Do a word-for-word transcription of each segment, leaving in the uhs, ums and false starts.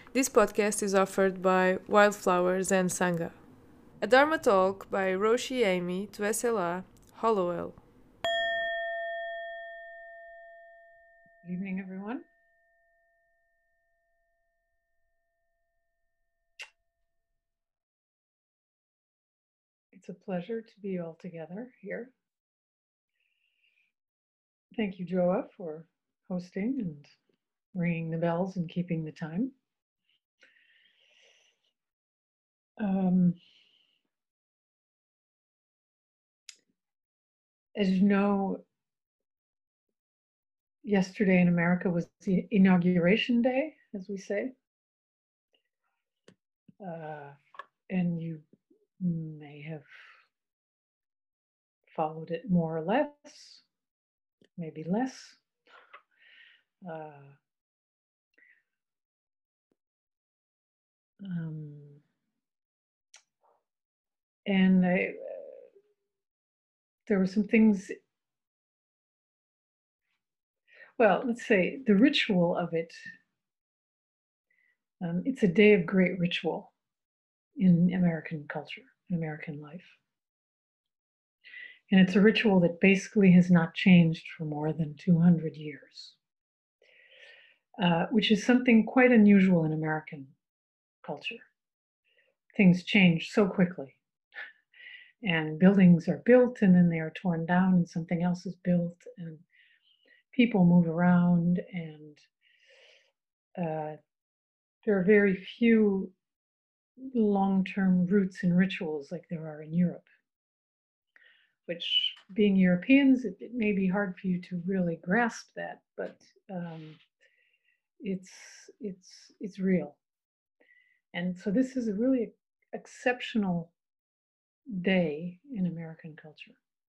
This podcast is offered by Wildflowers and Sangha. A Dharma talk by Roshi Amy to S L A, Hollowell. Good evening, everyone. It's a pleasure to be all together here. Thank you, Joa, for hosting and ringing the bells and keeping the time. Um, as you know, yesterday in America was the inauguration day, as we say. Uh, and you may have followed it more or less, maybe less. Uh, um, and I, uh, there were some things, well, let's say the ritual of it. Um, it's a day of great ritual in American culture, in American life. And it's a ritual that basically has not changed for more than two hundred years, uh, which is something quite unusual in American culture. Things change so quickly, and buildings are built and then they are torn down and something else is built, and people move around, and uh, there are very few long-term roots and rituals like there are in Europe. Which, being Europeans, it, it may be hard for you to really grasp that, but um, it's it's it's real. And so this is a really exceptional day in American culture.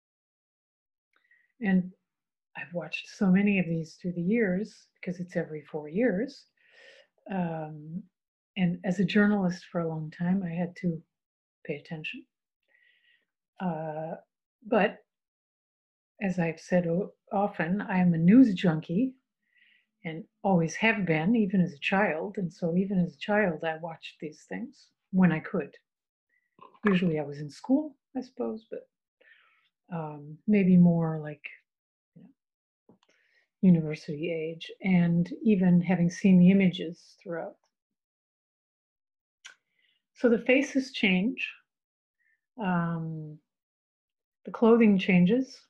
And I've watched so many of these through the years because it's every four years. Um, and as a journalist for a long time, I had to pay attention. Uh, but as I've said often, I am a news junkie and always have been, even as a child. And so even as a child, I watched these things when I could. Usually I was in school, I suppose, but um, maybe more like you know, university age, and even having seen the images throughout. So the faces change, um, the clothing changes,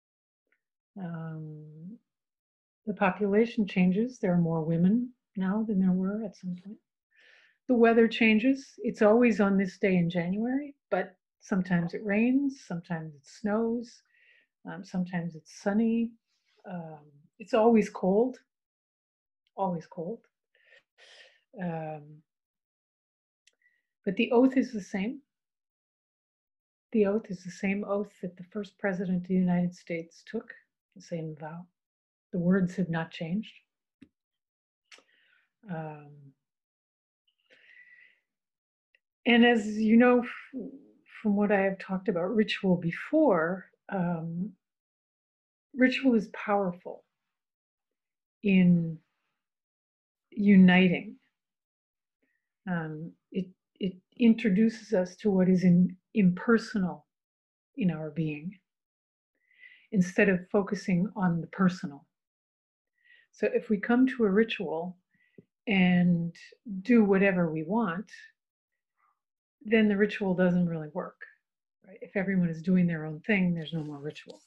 um, the population changes. There are more women now than there were at some point. The weather changes. It's always on this day in January, but sometimes it rains, sometimes it snows, um, sometimes it's sunny. Um, it's always cold, always cold. Um, but the oath is the same. The oath is the same oath that the first president of the United States took, the same vow. The words have not changed. Um, and as you know, from what I have talked about ritual before, um, ritual is powerful in uniting. Um, it it introduces us to what is in, impersonal in our being, instead of focusing on the personal. So if we come to a ritual and do whatever we want, then the ritual doesn't really work. Right? If everyone is doing their own thing, there's no more ritual.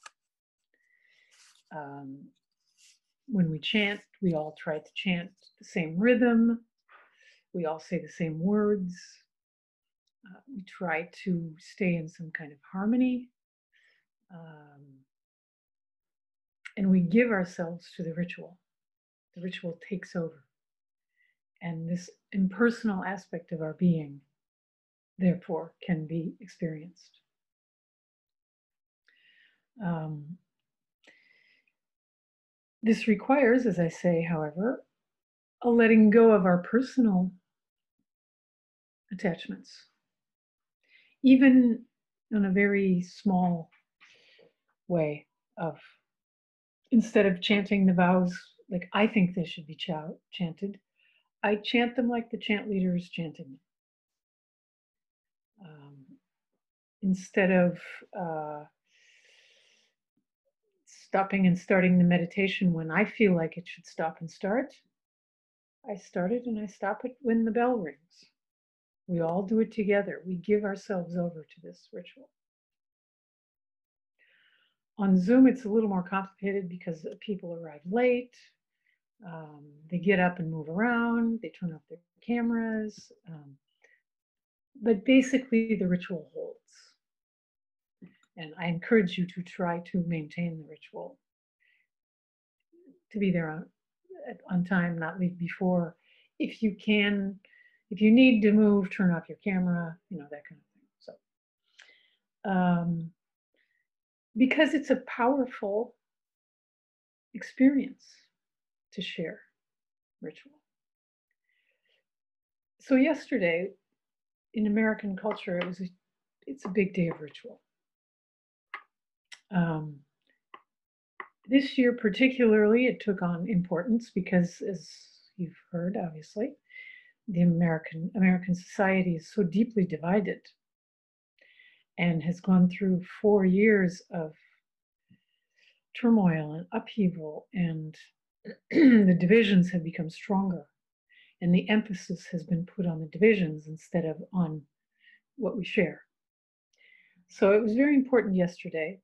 Um, when we chant, we all try to chant the same rhythm. We all say the same words. Uh, we try to stay in some kind of harmony. Um, and we give ourselves to the ritual. The ritual takes over. And this impersonal aspect of our being, therefore, can be experienced. Um, this requires, as I say, however, a letting go of our personal attachments, even in a very small way of, instead of chanting the vows like I think they should be ch- chanted, I chant them like the chant leader is chanting them. Um, instead of uh, stopping and starting the meditation when I feel like it should stop and start, I start it and I stop it when the bell rings. We all do it together. We give ourselves over to this ritual. On Zoom, it's a little more complicated because people arrive late. Um, they get up and move around. They turn off their cameras. Um, but basically, the ritual holds. And I encourage you to try to maintain the ritual, to be there on, on time, not leave before. If you can, if you need to move, turn off your camera, you know, that kind of thing. So, um, because it's a powerful experience to share ritual. So yesterday, in American culture, it was a, it's a big day of ritual. Um, this year, particularly, it took on importance because, as you've heard, obviously, the American American society is so deeply divided and has gone through four years of turmoil and upheaval, and the divisions have become stronger, and the emphasis has been put on the divisions instead of on what we share. So it was very important yesterday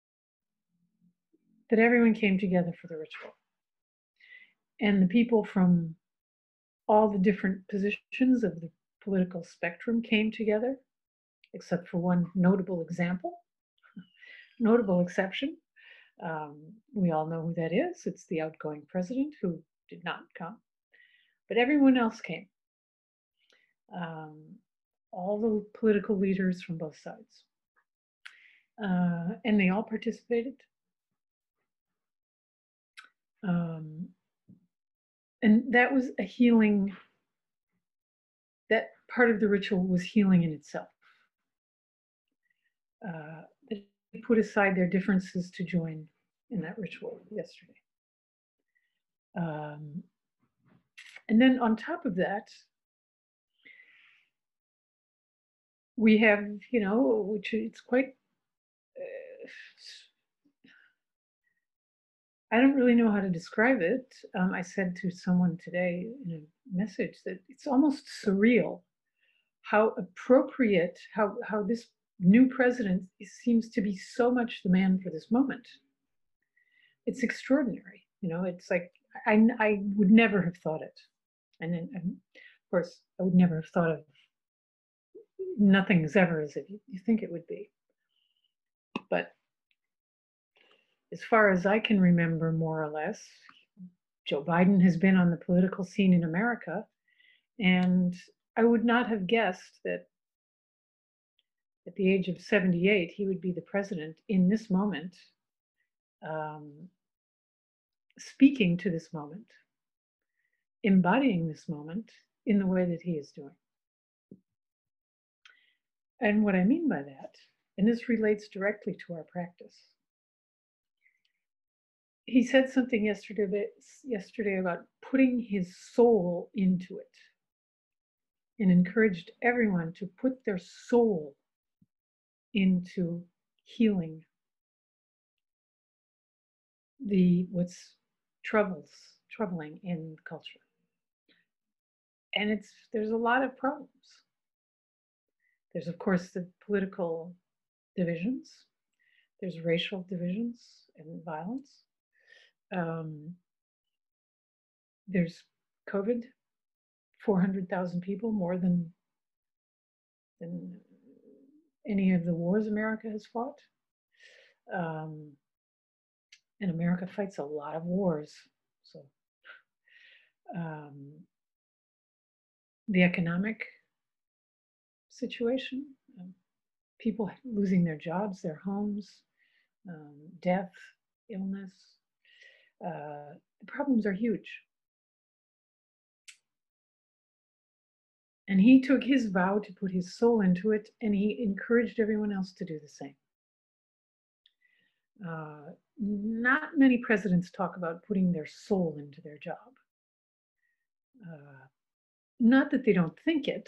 that everyone came together for the ritual. And the people from all the different positions of the political spectrum came together, except for one notable example, notable exception. Um, we all know who that is. It's the outgoing president who did not come, but everyone else came. Um, all the political leaders from both sides. Uh, and they all participated. Um, and that was a healing, that part of the ritual was healing in itself. Uh, they put aside their differences to join in that ritual yesterday. Um, and then on top of that, we have, you know, which it's quite, uh, I don't really know how to describe it. Um, I said to someone today in a message that it's almost surreal how appropriate, how, how this new president seems to be so much the man for this moment. It's extraordinary. You know, it's like, I, I would never have thought it. And then, and of course, I would never have thought of nothing's ever as if you, you think it would be. But as far as I can remember, more or less, Joe Biden has been on the political scene in America, and I would not have guessed that at the age of seventy-eight, he would be the president in this moment, um, speaking to this moment, embodying this moment in the way that he is doing. And what I mean by that, and this relates directly to our practice, he said something yesterday, yesterday about putting his soul into it, and encouraged everyone to put their soul into healing the what's troubles troubling in culture. And it's there's a lot of problems. There's of course the political divisions, there's racial divisions and violence, um, there's COVID, four hundred thousand people, more than than any of the wars America has fought. Um, and America fights a lot of wars. So um, the economic situation, um, people losing their jobs, their homes, um, death, illness. Uh, the problems are huge. And he took his vow to put his soul into it, and he encouraged everyone else to do the same. Uh, not many presidents talk about putting their soul into their job. Uh, Not that they don't think it,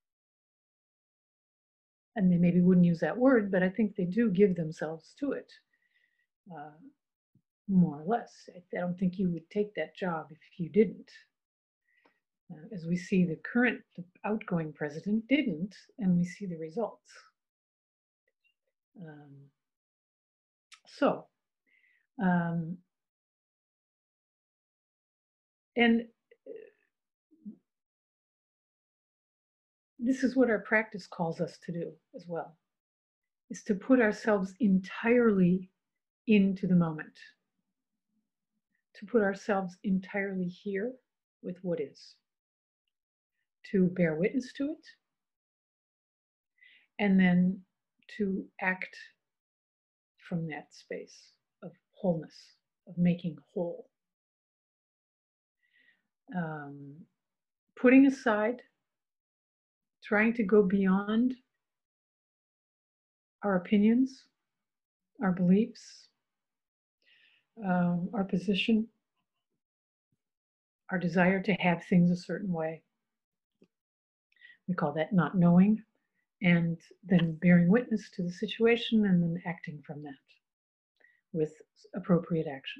and they maybe wouldn't use that word, but I think they do give themselves to it, uh, more or less. I, I don't think you would take that job if you didn't. Uh, as we see, the current, the outgoing president didn't, and we see the results. Um, so, um, and this is what our practice calls us to do as well, is to put ourselves entirely into the moment, to put ourselves entirely here with what is, to bear witness to it, and then to act from that space of wholeness, of making whole. Um, putting aside, trying to go beyond our opinions, our beliefs, um, our position, our desire to have things a certain way. We call that not knowing, and then bearing witness to the situation and then acting from that with appropriate action.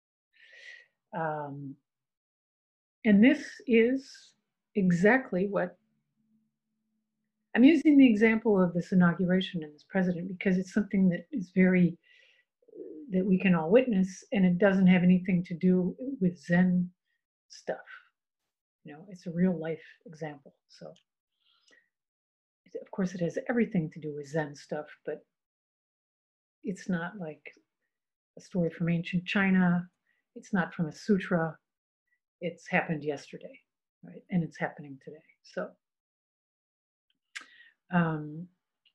Um, and this is exactly what I'm using the example of this inauguration and this president because it's something that is very, that we can all witness, and it doesn't have anything to do with Zen stuff. You know, it's a real life example. So, of course, it has everything to do with Zen stuff, but it's not like a story from ancient China. It's not from a sutra. It's happened yesterday, right? And it's happening today. So, um,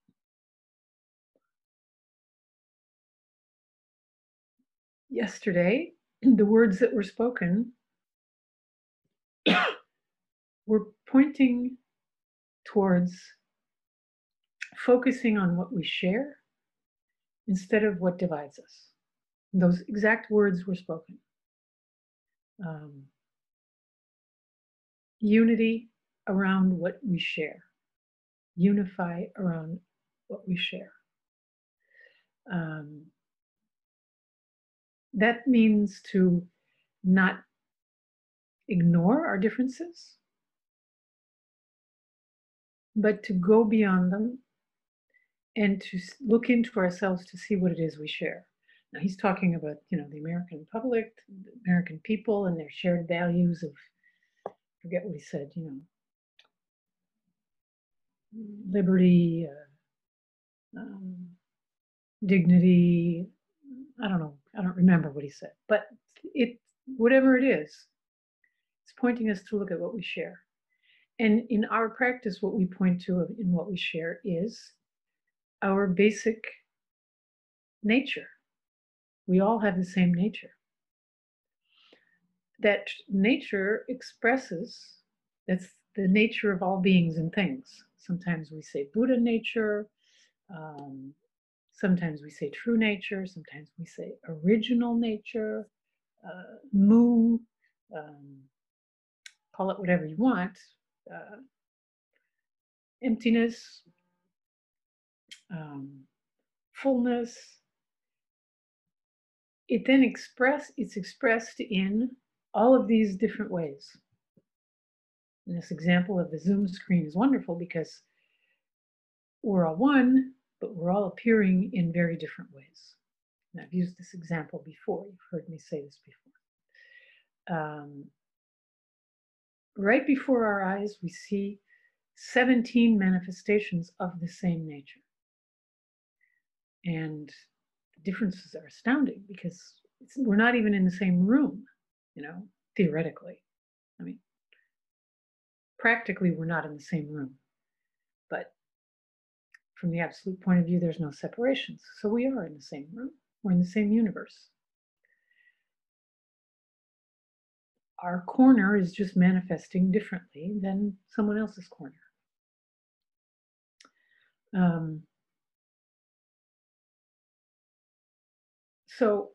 yesterday, the words that were spoken were pointing towards focusing on what we share instead of what divides us. Those exact words were spoken. Um, unity around what we share, unify around what we share. Um, that means to not ignore our differences, but to go beyond them and to look into ourselves to see what it is we share. Now he's talking about, you know, the American public, the American people, and their shared values of, I forget what he said, you know, liberty, uh, um, dignity. I don't know. I don't remember what he said, but it, whatever it is, it's pointing us to look at what we share. And in our practice, what we point to in what we share is our basic nature. We all have the same nature. That nature expresses, that's the nature of all beings and things. Sometimes we say Buddha nature, um, sometimes we say true nature, sometimes we say original nature, uh, mu, um, call it whatever you want, uh, emptiness, um, fullness. It then express, it's expressed in all of these different ways. And this example of the Zoom screen is wonderful because we're all one, but we're all appearing in very different ways. And I've used this example before. You've heard me say this before. Um, right before our eyes, we see seventeen manifestations of the same nature. And the differences are astounding because it's, we're not even in the same room, you know, theoretically. I mean, practically, we're not in the same room. But from the absolute point of view, there's no separations. So we are in the same room. We're in the same universe. Our corner is just manifesting differently than someone else's corner. Um, so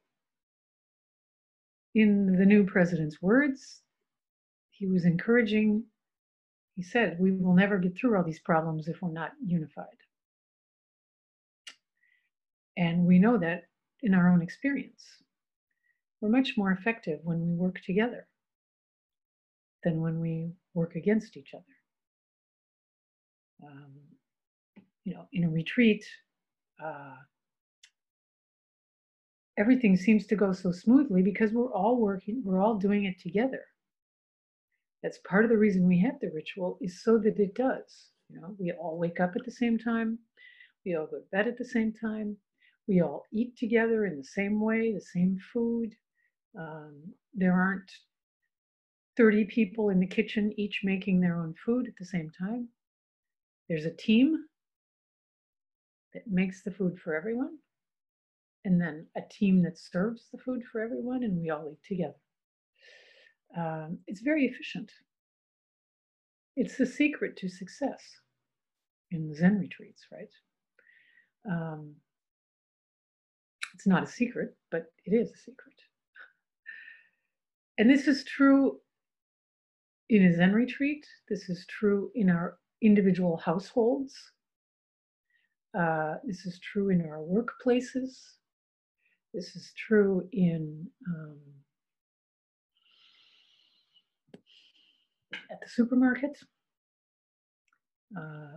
in the new president's words, he was encouraging he said, we will never get through all these problems if we're not unified. And we know that in our own experience. We're much more effective when we work together than when we work against each other. Um, you know, in a retreat, uh, everything seems to go so smoothly because we're all working, we're all doing it together. That's part of the reason we have the ritual, is so that it does. You know, we all wake up at the same time, we all go to bed at the same time, we all eat together in the same way, the same food. Um, there aren't thirty people in the kitchen each making their own food at the same time. There's a team that makes the food for everyone, and then a team that serves the food for everyone, and we all eat together. Um, it's very efficient. It's the secret to success in the Zen retreats, right? Um, it's not a secret, but it is a secret. And this is true in a Zen retreat. This is true in our individual households. Uh, this is true in our workplaces. This is true in um, at the supermarket. Uh,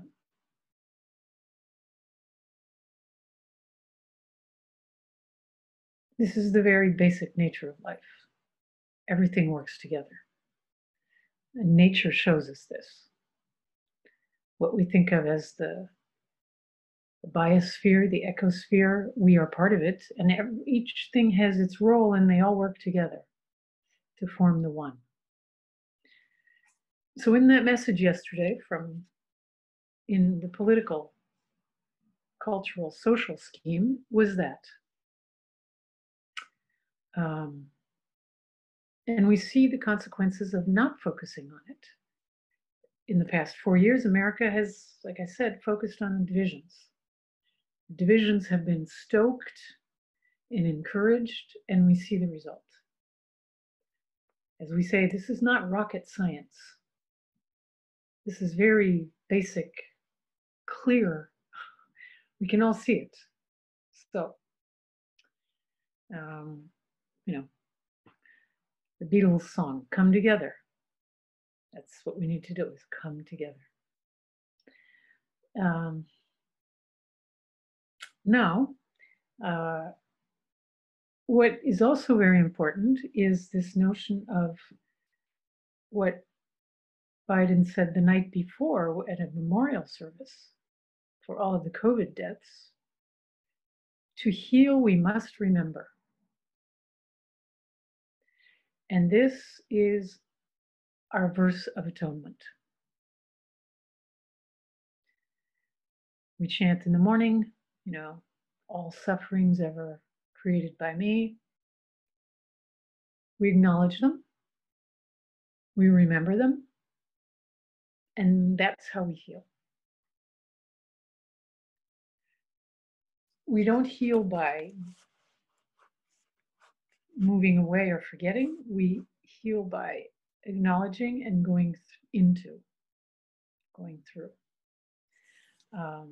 this is the very basic nature of life. Everything works together. And nature shows us this. What we think of as the, the biosphere, the ecosphere, we are part of it, and every, each thing has its role, and they all work together to form the one. So in that message yesterday from in the political, cultural, social scheme was that. Um, and we see the consequences of not focusing on it. In the past four years, America has, like I said, focused on divisions. Divisions have been stoked and encouraged, and we see the result. As we say, this is not rocket science. This is very basic, clear. We can all see it. So, um, you know, the Beatles song, "Come Together." That's what we need to do, is come together. Um, now, uh, what is also very important is this notion of what Biden said the night before at a memorial service for all of the COVID deaths. To heal, we must remember. And this is our verse of atonement. We chant in the morning, you know, all sufferings ever created by me. We acknowledge them. We remember them. And that's how we heal. We don't heal by moving away or forgetting. We heal by acknowledging and going into, going through. Um,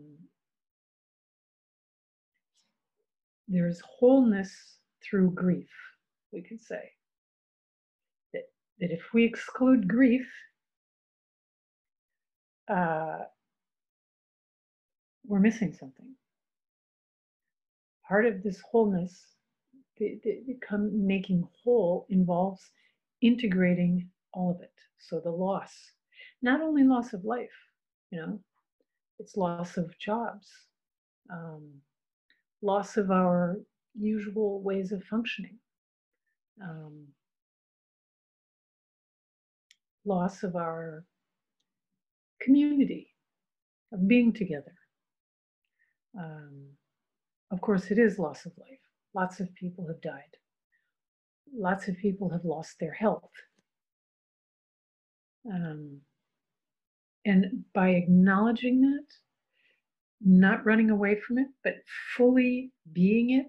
there's wholeness through grief, we could say. That, that if we exclude grief, uh, we're missing something. Part of this wholeness, the, the, the making whole, involves integrating all of it. So the loss, not only loss of life, you know, it's loss of jobs, um, loss of our usual ways of functioning, um, loss of our community, of being together. Um, of course, it is loss of life. Lots of people have died. Lots of people have lost their health. Um, and by acknowledging that, not running away from it, but fully being it,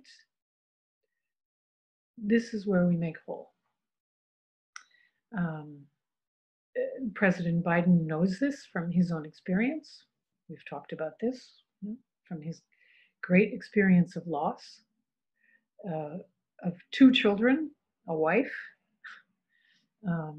this is where we make whole. Um, President Biden knows this from his own experience. We've talked about this, you know, from his great experience of loss, uh, of two children, a wife. Um,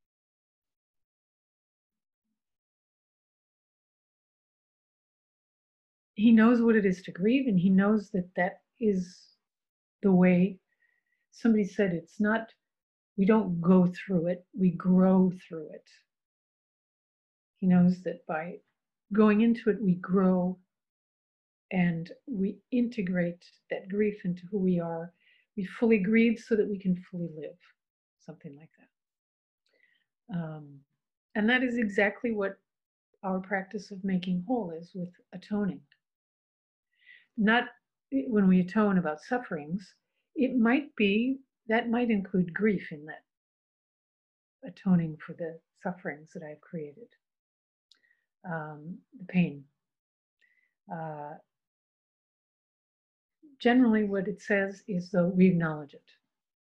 he knows what it is to grieve, and he knows that that is the way. Somebody said it's not, we don't go through it, we grow through it. He knows that by going into it, we grow and we integrate that grief into who we are. We fully grieve so that we can fully live, something like that. Um, and that is exactly what our practice of making whole is with atoning. Not when we atone about sufferings, it might be, that might include grief in that, atoning for the sufferings that I've created, um, the pain. Uh, generally, what it says is, though, we acknowledge it.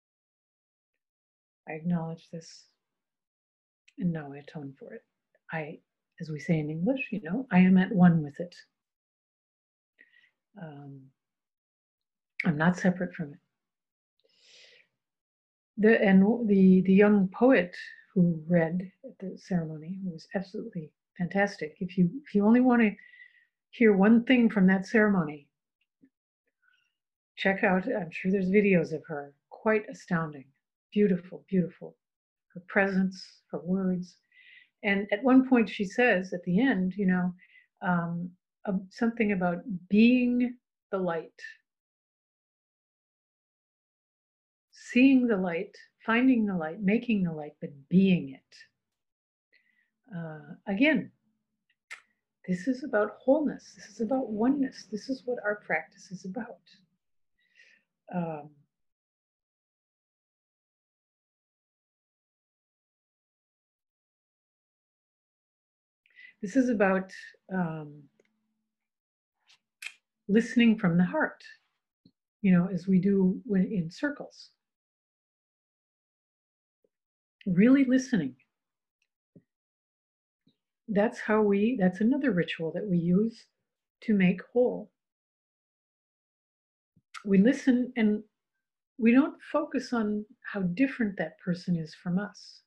I acknowledge this, and now I atone for it. I, as we say in English, you know, I am at one with it. Um, I'm not separate from it. The, and the, the young poet who read at the ceremony was absolutely fantastic. If you, if you only want to hear one thing from that ceremony, check out, I'm sure there's videos of her, quite astounding, beautiful, beautiful. Her presence, her words. And at one point she says at the end, you know, um, uh, something about being the light, seeing the light, finding the light, making the light, but being it. Uh, again, this is about wholeness. This is about oneness. This is what our practice is about. Um, this is about um, listening from the heart, you know, as we do when in circles. Really listening. That's how we, that's another ritual that we use to make whole. We listen and we don't focus on how different that person is from us.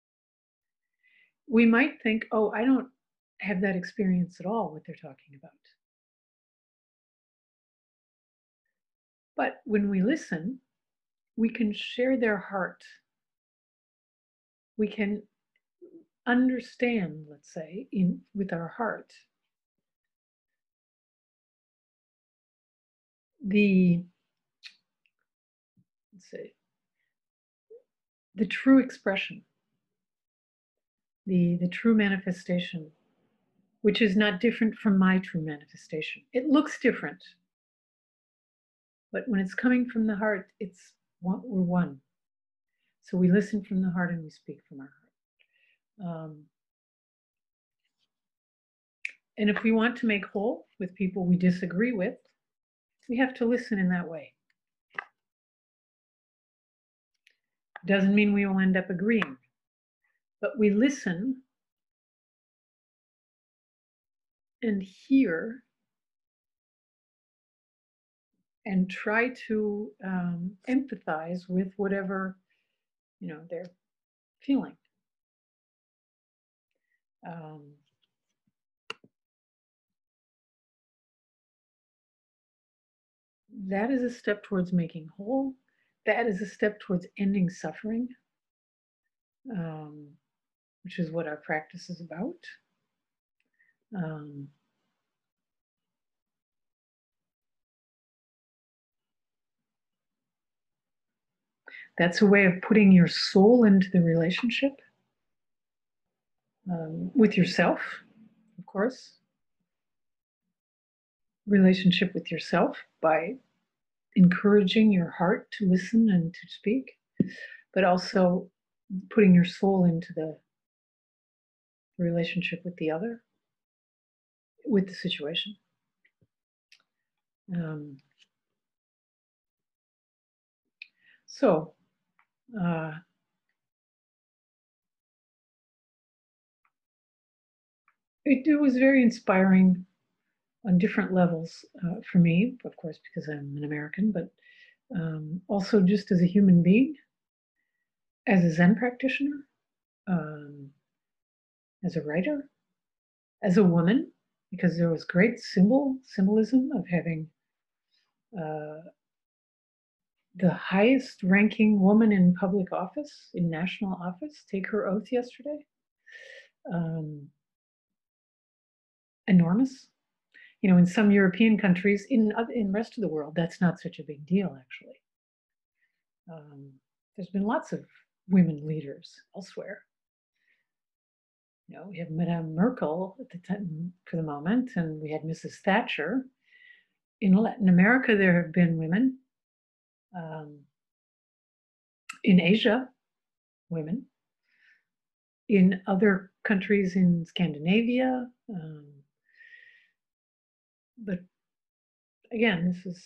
We might think, oh, I don't have that experience at all, what they're talking about. But when we listen, we can share their heart. We can understand, let's say, in with our heart, the, let's say, the true expression, the, the true manifestation, which is not different from my true manifestation. It looks different, but when it's coming from the heart, it's one, we're one. So we listen from the heart and we speak from our heart. Um, and if we want to make whole with people we disagree with, we have to listen in that way. Doesn't mean we will end up agreeing, but we listen and hear and try to um, empathize with whatever, you know, they're feeling. Um, that is a step towards making whole. That is a step towards ending suffering, um, which is what our practice is about. Um, that's a way of putting your soul into the relationship um, with yourself, of course. Relationship with yourself by encouraging your heart to listen and to speak, but also putting your soul into the relationship with the other, with the situation. Um, so, uh, it, it was very inspiring on different levels uh, for me, of course, because I'm an American, but um, also just as a human being, as a Zen practitioner, um, as a writer, as a woman, because there was great symbol symbolism of having uh, the highest ranking woman in public office, in national office, take her oath yesterday. Um, enormous. You know, in some European countries, in in the rest of the world, that's not such a big deal, actually. Um, there's been lots of women leaders elsewhere. You know, we have Madame Merkel at the time for the moment, and we had Missus Thatcher. In Latin America, there have been women. Um, in Asia, women. In other countries in Scandinavia, um, but again, this is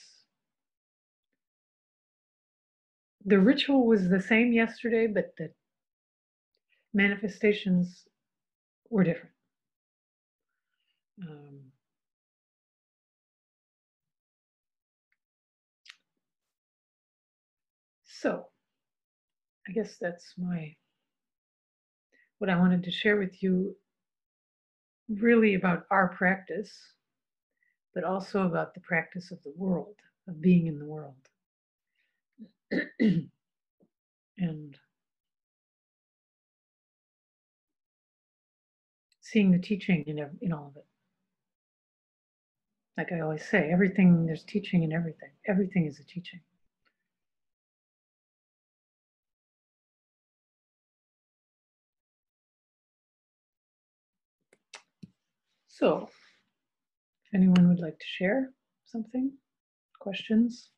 the ritual was the same yesterday, but the manifestations were different. Um, so I guess that's my what I wanted to share with you, really about our practice, but also about the practice of the world, of being in the world. And seeing the teaching in, in all of it. Like I always say, everything, there's teaching in everything. Everything is a teaching. So, if anyone would like to share something, questions,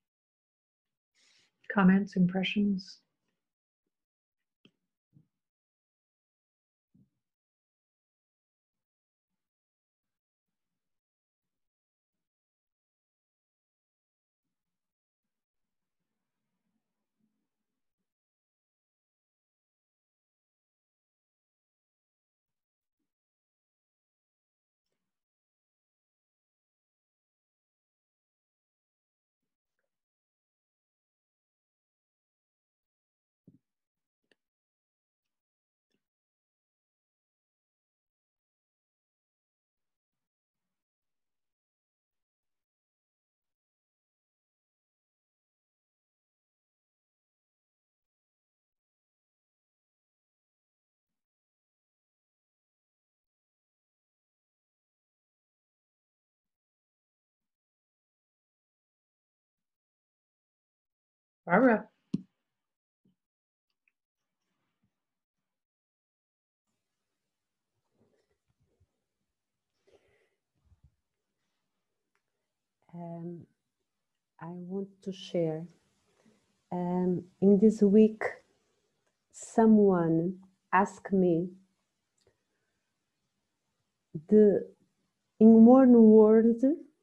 comments, impressions. Barbara. Um, I want to share. Um, in this week, someone asked me the in one word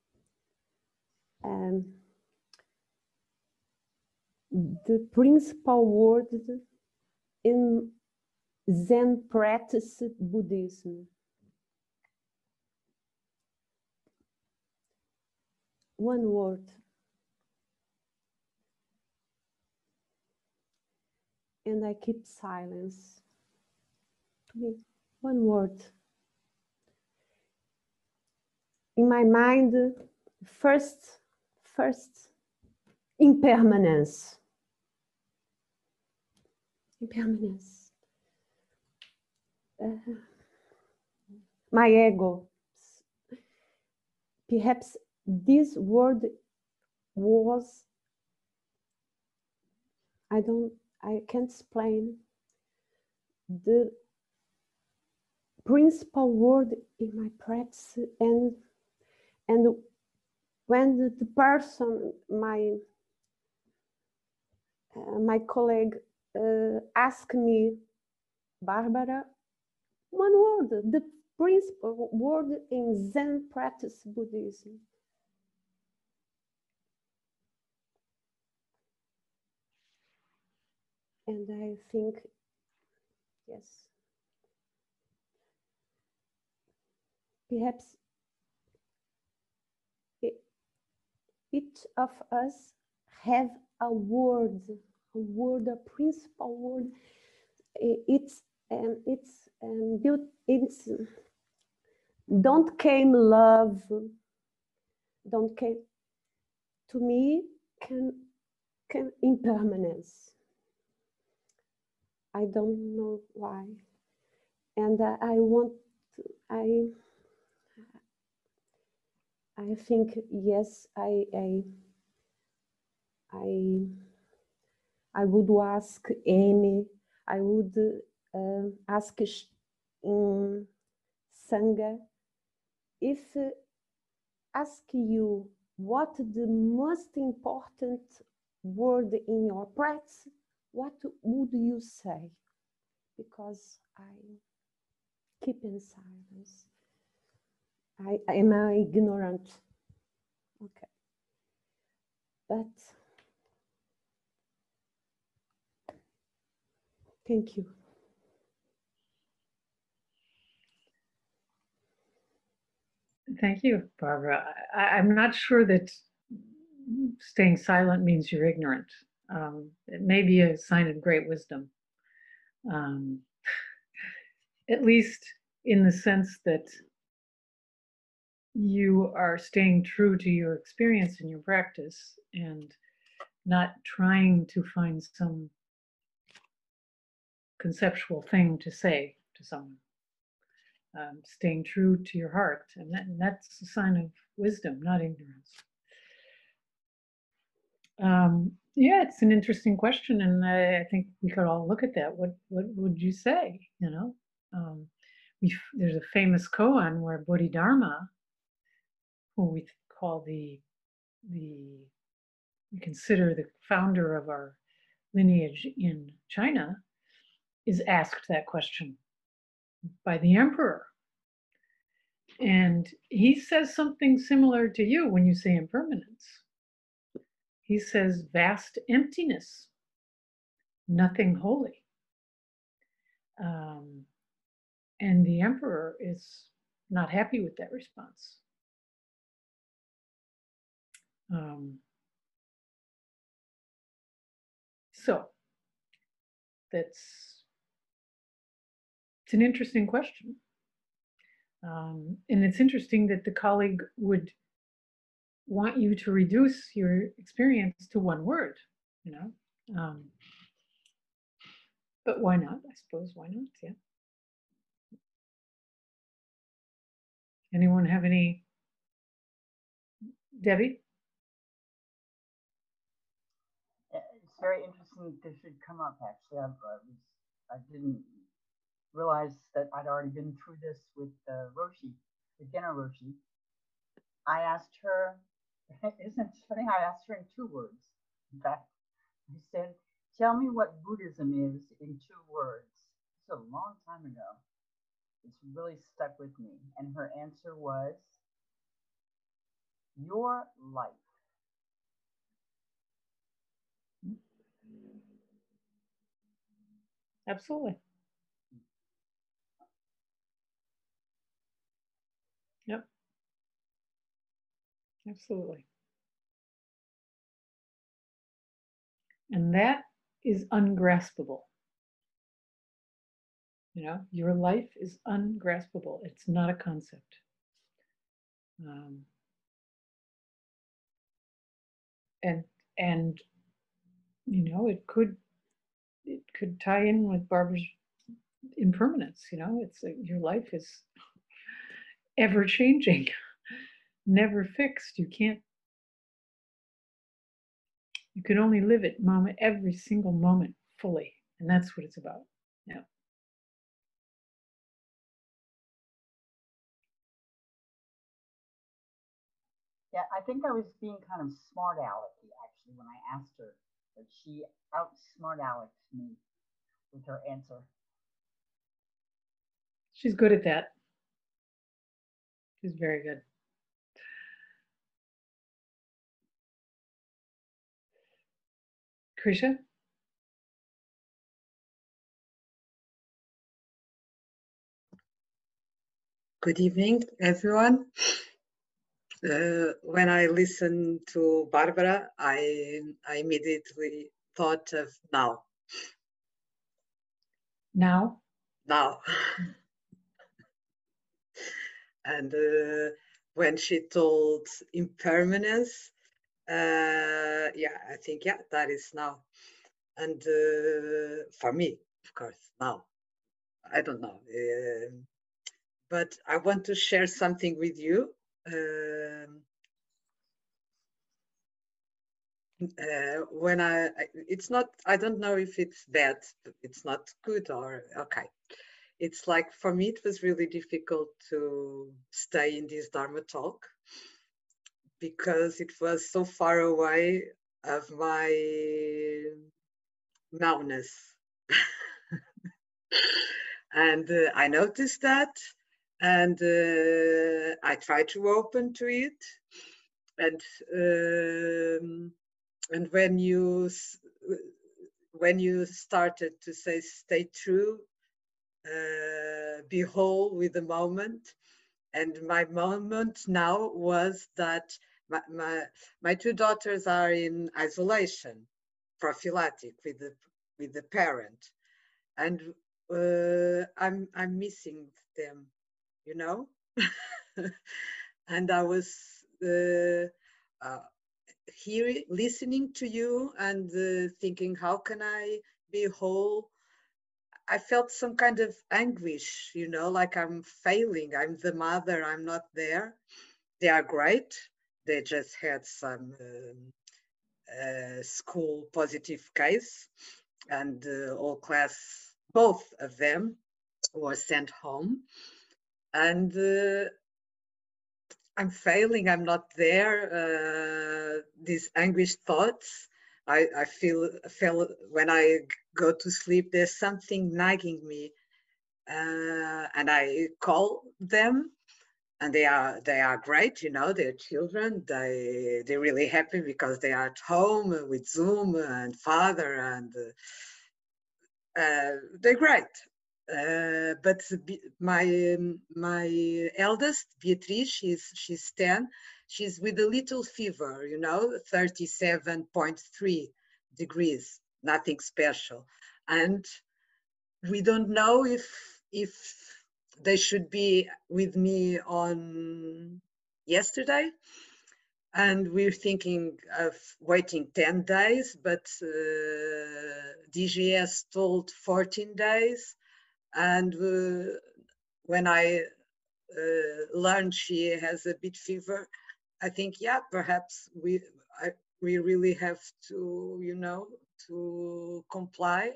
um, the principal word in Zen practice Buddhism. One word. And I keep silence. To me, one word. In my mind, first, first, impermanence. Impermanence. Uh, my ego. Perhaps this word was, I don't, I can't explain, the principal word in my practice, and and when the, the person, my uh, my colleague uh, asked me, Barbara, one word, the principal word in Zen practice Buddhism. And I think, yes, perhaps e- each of us have a word, a word, a principal word. I- It's and it's and built. It's don't came love. Don't came to me can can impermanence. I don't know why, and uh, I want. I I think yes. I I I I would ask Amy. I would uh, ask Sh- um, Sangha if uh, ask you what the most important word in your practice, what would you say? Because I keep in silence. I am I ignorant. Okay, but thank you. Thank you, Barbara. I, I'm not sure that staying silent means you're ignorant. Um, it may be a sign of great wisdom, um, at least in the sense that you are staying true to your experience and your practice and not trying to find some conceptual thing to say to someone. Um, staying true to your heart, and, that, and that's a sign of wisdom, not ignorance. Um, yeah, it's an interesting question, and I, I think we could all look at that. What what would you say? You know, um, we there's a famous koan where Bodhidharma, who we call the the we consider the founder of our lineage in China, is asked that question by the emperor. And he says something similar to you when you say impermanence. He says vast emptiness, nothing holy. Um, and the emperor is not happy with that response. Um, so that's it's an interesting question. Um, and it's interesting that the colleague would want you to reduce your experience to one word, you know. Um, but why not? I suppose why not? Yeah. Anyone have any? Debbie? It's very interesting that this should come up. Actually, I, I was I didn't realize that I'd already been through this with uh, Roshi, with Genna Roshi. I asked her. Isn't it funny? I asked her in two words. In fact, I said, "Tell me what Buddhism is in two words." It's a long time ago. It's really stuck with me. And her answer was, "Your life." Absolutely. Yep. Absolutely. And that is ungraspable. You know, your life is ungraspable. It's not a concept. Um, and and you know, it could it could tie in with Barbara's impermanence. You know, it's like your life is ever changing, never fixed. You can't. You can only live it moment every single moment fully, and that's what it's about. Yeah. Yeah, I think I was being kind of smart alecky actually when I asked her, but she outsmart Alex me with her answer. She's good at that. She's very good. Krisha? Good evening, everyone. Uh, when I listened to Barbara, I, I immediately thought of now. Now? Now. And uh, when she told impermanence, uh, yeah, I think, yeah, that is now. And uh, for me, of course, now. I don't know. Uh, but I want to share something with you. Um, Uh, when I, I, it's not, I don't know if it's bad, it's not good or okay. It's like, for me, it was really difficult to stay in this Dharma talk because it was so far away of my nowness. And uh, I noticed that, and uh, I tried to open to it. And um, and when you when you started to say stay true, uh, be whole with the moment, and my moment now was that my, my my two daughters are in isolation, prophylactic with the with the parent, and uh, I'm I'm missing them, you know. And I was uh, uh, hearing, listening to you and uh, thinking, how can I be whole? I felt some kind of anguish, you know, like I'm failing. I'm the mother, I'm not there. They are great. They just had some um, uh, school positive case, and uh, all class, both of them were sent home. And uh, I'm failing, I'm not there. Uh, these anguished thoughts, I, I feel, feel when I go to sleep, there's something nagging me. Uh, and I call them, and they are they are great, you know, they're children. They, they're really happy because they are at home with Zoom and father, and uh, they're great. Uh, but my my eldest Beatrice, she's she's ten. She's with a little fever, you know, thirty-seven point three degrees, nothing special, and we don't know if if they should be with me on yesterday, and we're thinking of waiting ten days, but uh, D G S told fourteen days. And uh, when I uh, learned she has a bit fever, I think, yeah, perhaps we I, we really have to, you know, to comply.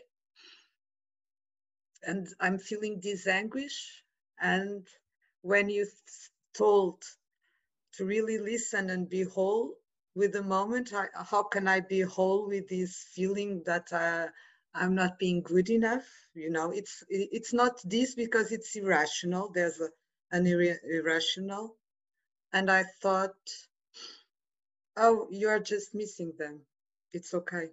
And I'm feeling this anguish. And when you told to really listen and be whole with the moment, I, how can I be whole with this feeling that uh, I'm not being good enough? You know, it's it's not this because it's irrational. There's a, an ir irrational. And I thought, oh, you're just missing them. It's okay.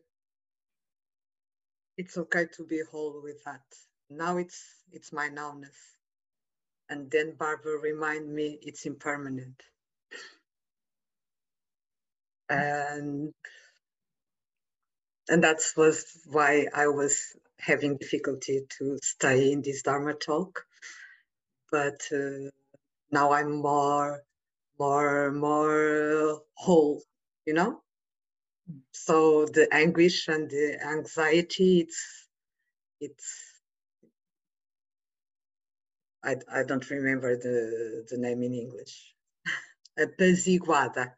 It's okay to be whole with that. Now it's it's my nowness. And then Barbara reminded me it's impermanent. And and that was why I was having difficulty to stay in this Dharma talk. But uh, now I'm more, more, more whole, you know? So the anguish and the anxiety, it's, it's, I, I don't remember the, the name in English. Apaziguada.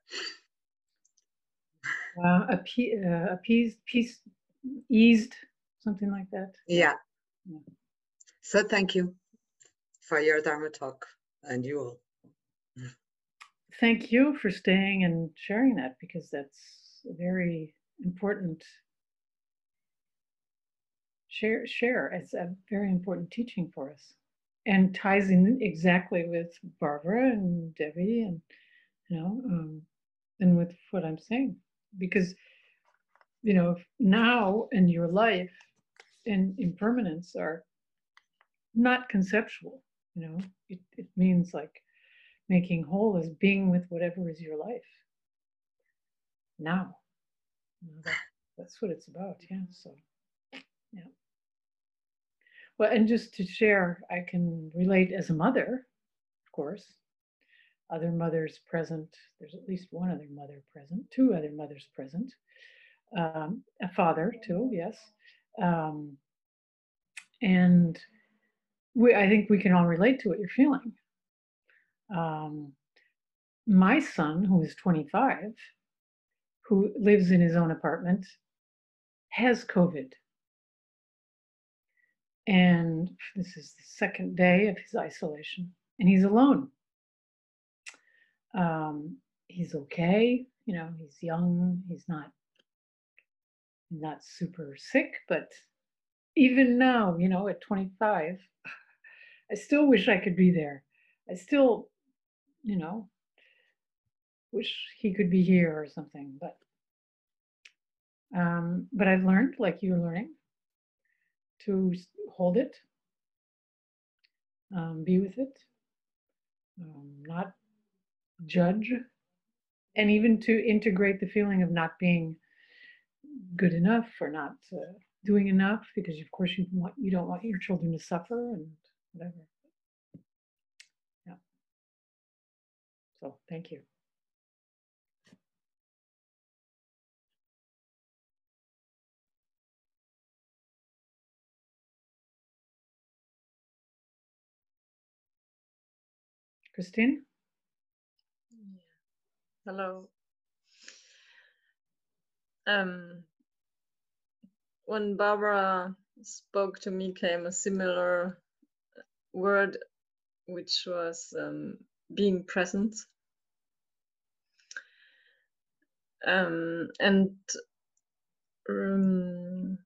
Uh, appe uh, appeased, peace, eased, something like that. Yeah. yeah. So thank you for your Dharma talk, and you all. Thank you for staying and sharing that, because that's a very important share. Share. It's a very important teaching for us, and ties in exactly with Barbara and Debbie, and you know, um, and with what I'm saying, because you know, now in your life and impermanence are not conceptual, you know, it, it means like making whole is being with whatever is your life now. You know, that, that's what it's about. Yeah. So, yeah. Well, and just to share, I can relate as a mother, of course, other mothers present. There's at least one other mother present, two other mothers present, um, a father too, yes. Um, and we, I think we can all relate to what you're feeling. Um, my son, who is twenty-five, who lives in his own apartment, has COVID. And this is the second day of his isolation, and he's alone. Um, he's okay, you know, he's young, he's not not super sick, but even now, you know, at twenty-five, I still wish I could be there. I still, you know, wish he could be here or something, but um, but I've learned, like you're learning, to hold it, um, be with it, um, not judge, and even to integrate the feeling of not being good enough or not uh, doing enough, because of course you want you don't want your children to suffer and whatever. Yeah. So thank you. Christine? Hello. Um, when Barbara spoke to me, came a similar word, which was um, being present. Um, and um,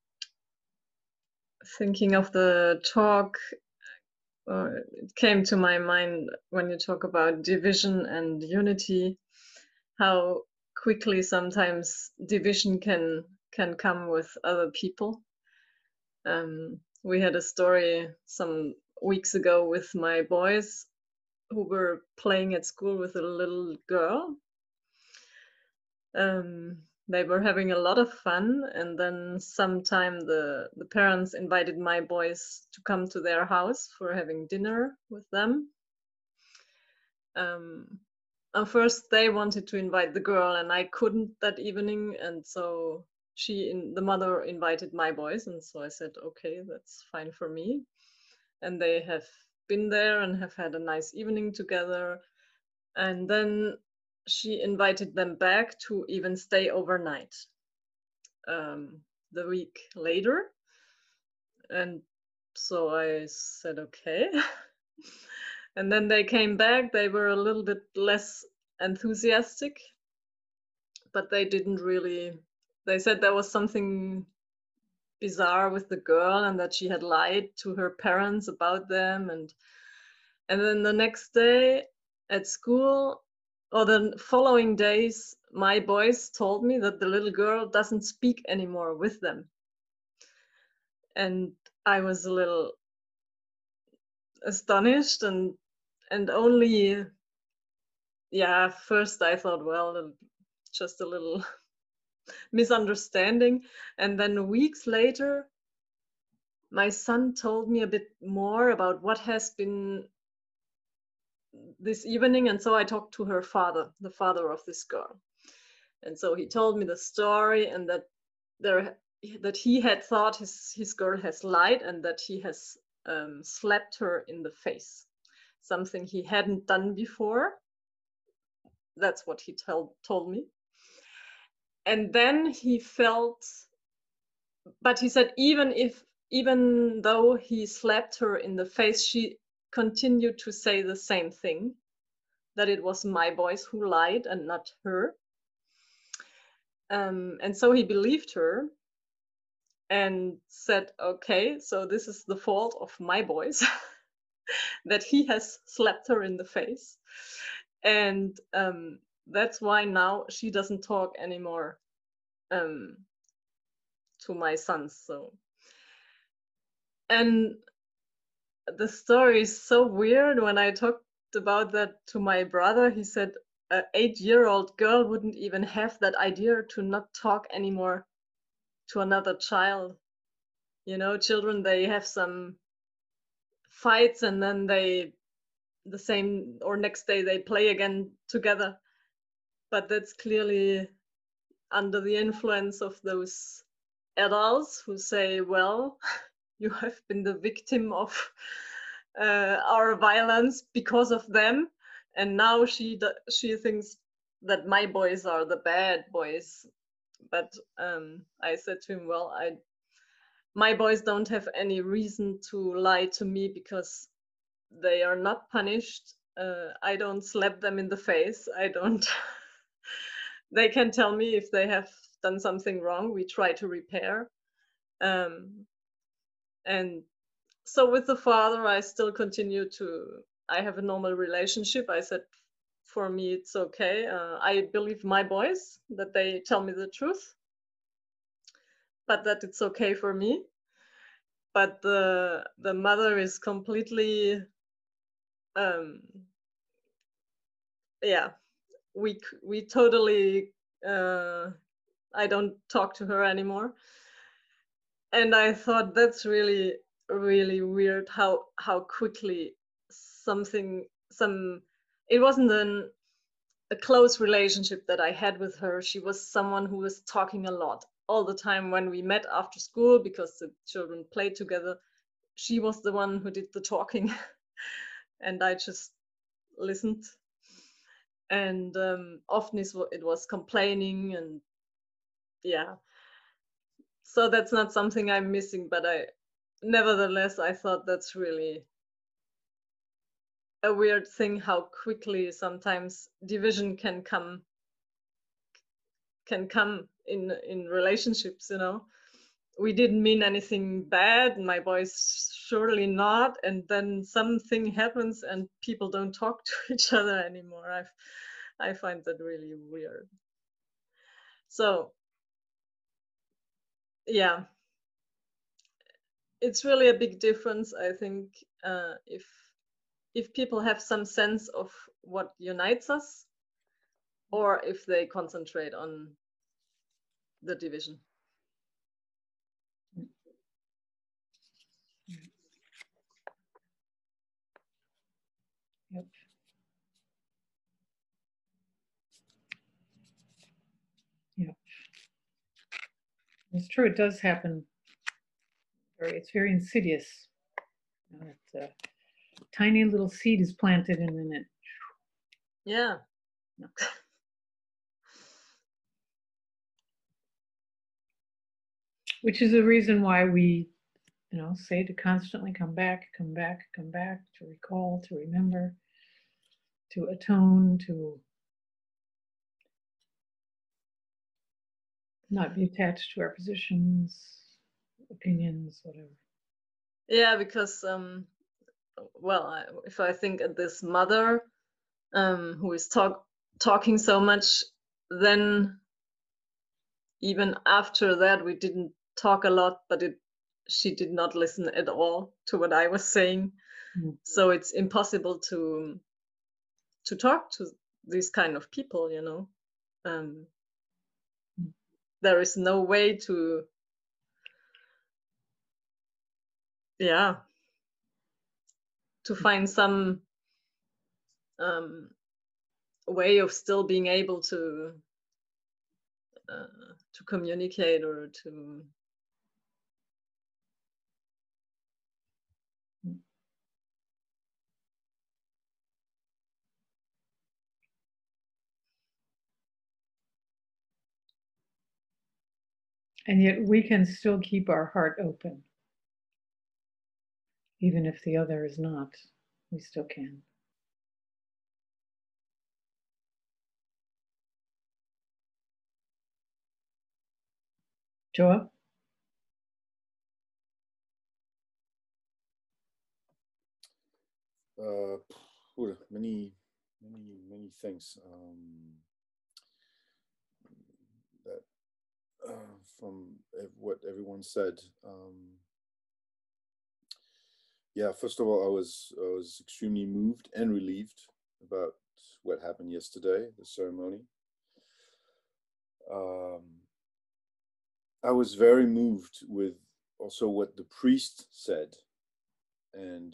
thinking of the talk, uh, it came to my mind when you talk about division and unity, how quickly sometimes division can can come with other people. Um, we had a story some weeks ago with my boys who were playing at school with a little girl. Um, they were having a lot of fun, and then sometime the the parents invited my boys to come to their house for having dinner with them. Um, at first they wanted to invite the girl, and I couldn't that evening, and so she in the mother invited my boys, and so I said, okay, that's fine for me. And they have been there and have had a nice evening together. And then she invited them back to even stay overnight um, the week later. And so I said, okay. And then they came back. They were a little bit less enthusiastic, but they didn't really, they said there was something bizarre with the girl and that she had lied to her parents about them. And and then the next day at school, or the following days, my boys told me that the little girl doesn't speak anymore with them. And I was a little astonished, and and only, yeah, first I thought, well, just a little misunderstanding. And then weeks later, my son told me a bit more about what has been this evening. And so I talked to her father, the father of this girl. And so he told me the story, and that there that he had thought his, his girl has lied, and that he has um, slapped her in the face, something he hadn't done before. That's what he told told me. And then he felt, but he said even if even though he slapped her in the face, she continued to say the same thing, that it was my boys who lied and not her. Um, and so he believed her and said, okay, so this is the fault of my boys, that he has slapped her in the face. And um, that's why now she doesn't talk anymore um, to my sons. So, and the story is so weird. When I talked about that to my brother, he said an eight-year-old girl wouldn't even have that idea to not talk anymore to another child. You know, children, they have some fights and then they the same or next day they play again together. But that's clearly under the influence of those adults who say, well, you have been the victim of uh, our violence because of them, and now she she thinks that my boys are the bad boys. But um, I said to him, well, I my boys don't have any reason to lie to me because they are not punished. uh, I don't slap them in the face. I don't they can tell me if they have done something wrong. We try to repair. um, and so with the father, I still continue to I have a normal relationship. I said, for me it's okay. uh, I believe my boys that they tell me the truth, but that it's okay for me. But the the mother is completely um yeah, we we totally uh I don't talk to her anymore. And I thought that's really really weird how how quickly something some it wasn't an a close relationship that I had with her. She was someone who was talking a lot all the time when we met after school because the children played together. She was the one who did the talking, and I just listened. And um, often it was complaining, and yeah. So that's not something I'm missing, but I, nevertheless, I thought that's really a weird thing how quickly sometimes division can come can come in in relationships, you know. We didn't mean anything bad, my boys surely not, and then something happens and people don't talk to each other anymore. i i find that really weird. So yeah, it's really a big difference, I think. uh, if if people have some sense of what unites us, or if they concentrate on the division. Yep. Yeah. It's true. It does happen. Very, it's very insidious. You know, it's a tiny little seed is planted and then it. Yeah. No. Which is the reason why we, you know, say to constantly come back, come back, come back, to recall, to remember, to atone, to not be attached to our positions, opinions, whatever. Yeah, because um, well, I, if I think of this mother um, who is talk talking so much, then even after that we didn't talk a lot, but it she did not listen at all to what I was saying. Mm. So it's impossible to to talk to these kind of people, you know. Um, mm. There is no way to, yeah, to find some um, way of still being able to uh, to communicate or to. And yet we can still keep our heart open. Even if the other is not, we still can. Joa? Uh, many, many, many things um, that uh, from what everyone said. Um, yeah, first of all, I was I was extremely moved and relieved about what happened yesterday, the ceremony. Um, I was very moved with also what the priest said, and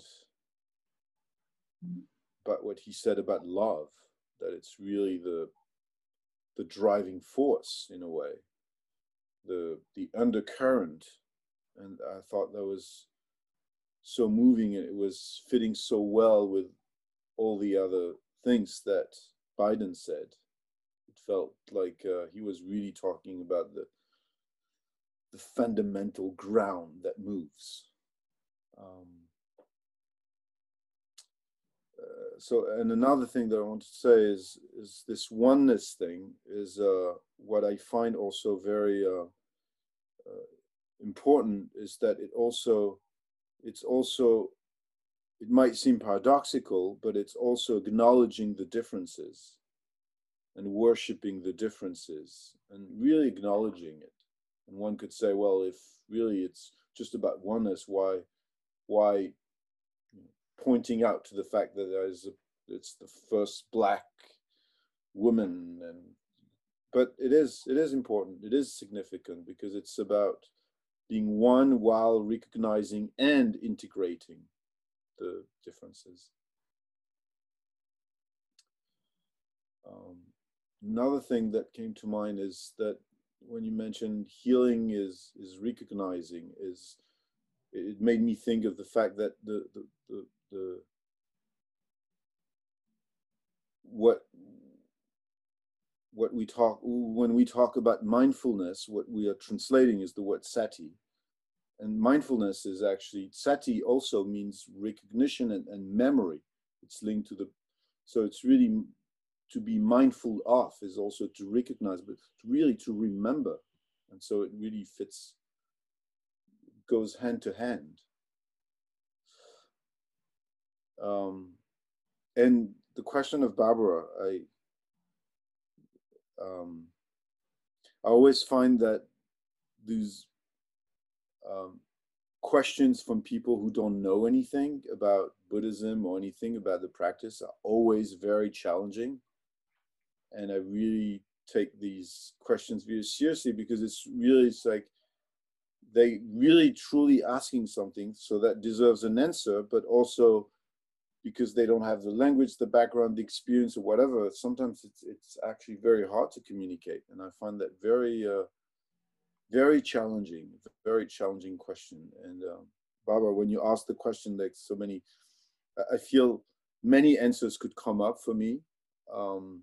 but what he said about love, that it's really the the driving force in a way, the the undercurrent, and I thought that was so moving, and it was fitting so well with all the other things that Biden said. It felt like uh, he was really talking about the the fundamental ground that moves. Um, uh, so, and another thing that I want to say is is this oneness thing is uh, what I find also very uh, uh, important, is that it also it's also it might seem paradoxical, but it's also acknowledging the differences and worshiping the differences and really acknowledging it. And one could say, well, if really it's just about oneness, why, why you know, pointing out to the fact that there is a, it's the first black woman, and but it is it is important, it is significant, because it's about being one while recognizing and integrating the differences. Um, another thing that came to mind is that when you mentioned healing is is recognizing, is it made me think of the fact that the the the, the what what we talk when we talk about mindfulness, what we are translating is the word sati, and mindfulness is actually, sati also means recognition and, and memory. It's linked to the, so it's really to be mindful of is also to recognize, but really to remember. And so it really fits, goes hand to hand. Um, and the question of Barbara, I, um, I always find that these um, questions from people who don't know anything about Buddhism or anything about the practice are always very challenging. And I really take these questions very seriously, because it's really, it's like they really truly asking something, so that deserves an answer, but also because they don't have the language, the background, the experience, or whatever, sometimes it's it's actually very hard to communicate. And I find that very, uh, very challenging, very challenging question. And um, Barbara, when you ask the question, like so many, I feel many answers could come up for me. Um,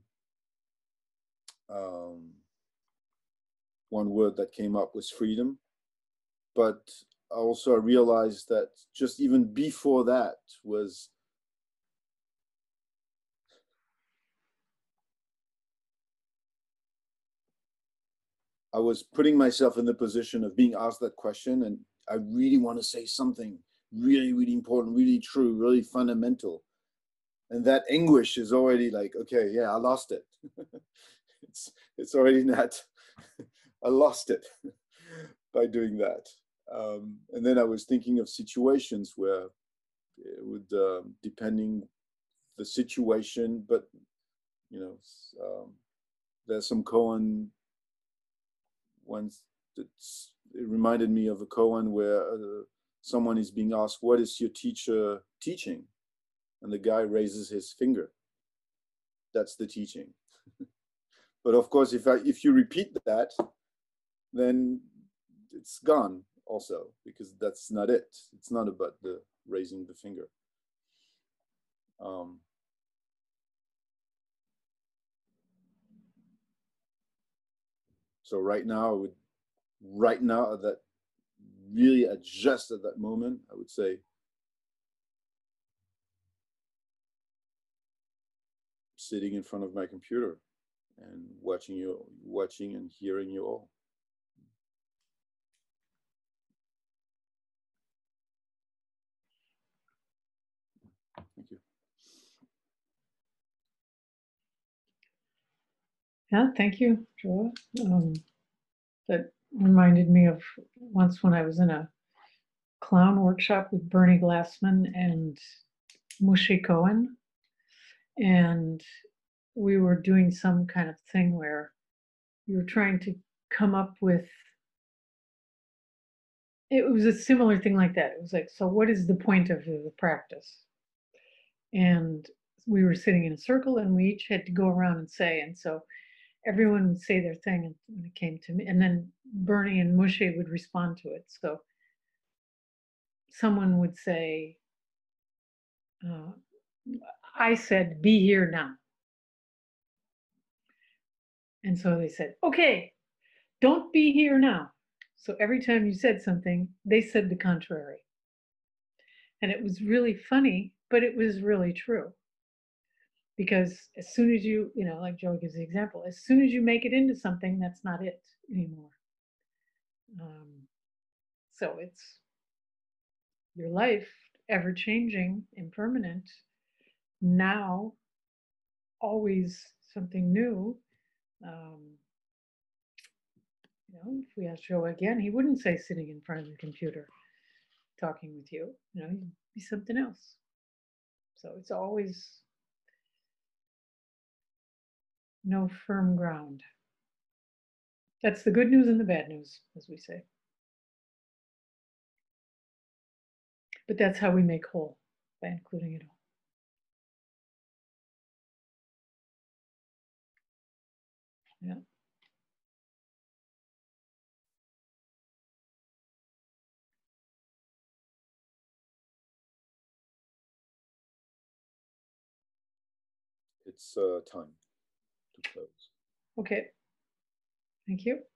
um, one word that came up was freedom. But also I realized that just even before that was I was putting myself in the position of being asked that question, and I really want to say something really, really important, really true, really fundamental. And that anguish is already like, okay, yeah, I lost it. it's it's already not, I lost it by doing that. Um, and then I was thinking of situations where it would, uh, depending the situation, but you know, um, there's some koan ones that's, it reminded me of a koan where uh, someone is being asked, what is your teacher teaching? And the guy raises his finger. That's the teaching. But of course, if I, if you repeat that, then it's gone also, because that's not it. It's not about the raising the finger. Um, so right now, I would, right now, that really at just at that moment, I would say, sitting in front of my computer and watching you, watching and hearing you all. Thank you. Yeah, thank you, Joa. Um, that reminded me of once when I was in a clown workshop with Bernie Glassman and Moshe Cohen. And we were doing some kind of thing where we were trying to come up with, it was a similar thing like that. It was like, so what is the point of the practice? And we were sitting in a circle and we each had to go around and say, and so everyone would say their thing when it came to me, and then Bernie and Moshe would respond to it. So someone would say, uh, I said, be here now. And so they said, okay, don't be here now. So every time you said something, they said the contrary. And it was really funny, but it was really true. Because as soon as you, you know, like Joe gives the example, as soon as you make it into something, that's not it anymore. Um, so it's your life, ever changing, impermanent, now, always something new. Um, you know, if we asked Joe again, he wouldn't say sitting in front of the computer talking with you. You know, he'd be something else. So it's always no firm ground. That's the good news and the bad news, as we say. But that's how we make whole, by including it all. Yeah. It's uh, time to close. Okay. Thank you.